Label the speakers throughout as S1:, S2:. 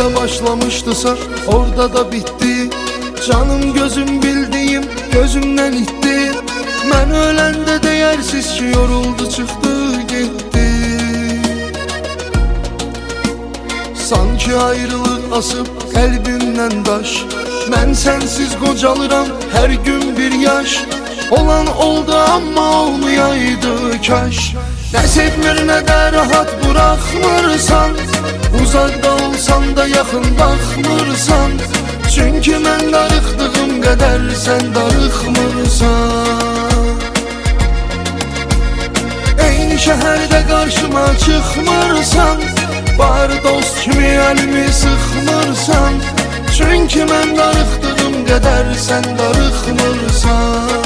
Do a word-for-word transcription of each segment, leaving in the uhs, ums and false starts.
S1: nerede başlamıştısa orada da bitti. Canım gözüm bildiğim gözümden itti. Ben ölende değersiz ki yoruldu çıktı gitti. Sanki ayrılık asıp kalbimden taş. Ben sensiz qocalıram her gün bir yaş. Olan oldu ama olmayaydı kaş. Ne sevmir ne de rahat bırakmırsan, uzakda olsan da yakın bakmırsan. Çünkü mən darıxdığım qədər sən darıxmırsan. Eyni şəhərdə qarşıma çıxmırsan, var dost kimi əlimi sıxmırsan. Çünkü mən darıxdığım qədər sən darıxmırsan.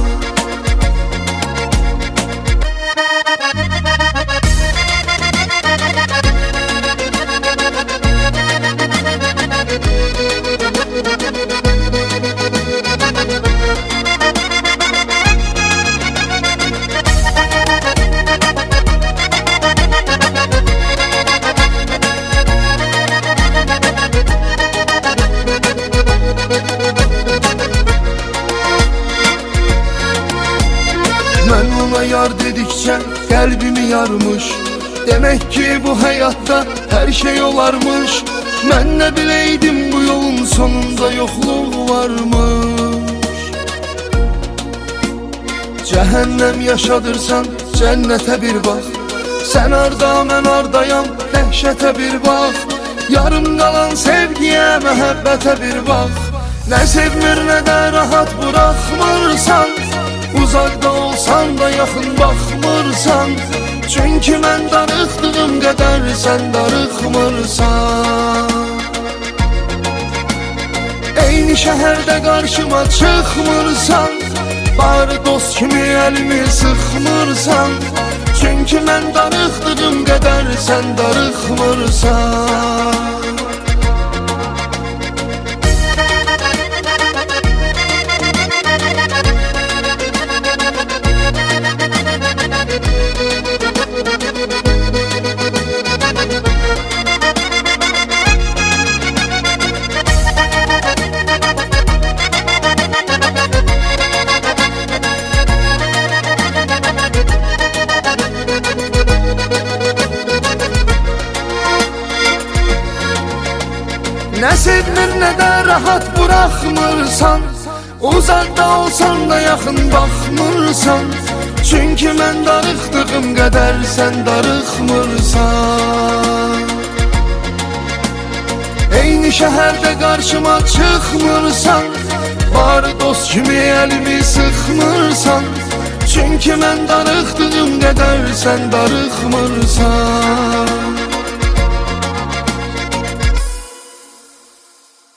S1: Ben ona yar dedikçe kalbimi yarmış. Demek ki bu hayatta her şey olarmış. Ben ne bileydim bu yolun sonunda yokluk varmış. Cehennem yaşadırsan cennete bir bak. Sen arda ben ardayam dehşete bir bak. Yarım kalan sevgiye mehabbete bir bak. Ne sevmir ne de rahat bırakmırsan, uzakda olsan da yakın bakmırsan. Çünkü mən darıxdığım qədər sən darıxmırsan. Eyni şəhərdə qarşıma çıxmırsan, bari dost kimi əlimi sıxmırsan. Çünkü mən darıxdığım qədər sən darıxmırsan. Ne sevmir ne de rahat bırakmırsan, uzakda olsan da yakın bakmırsan. Çünkü mən darıxdığım qədər sən darıxmırsan. Eyni şəhərdə qarşıma çıxmırsan, bari dost kimi əlimi sıxmırsan. Çünkü mən darıxdığım qədər sən darıxmırsan.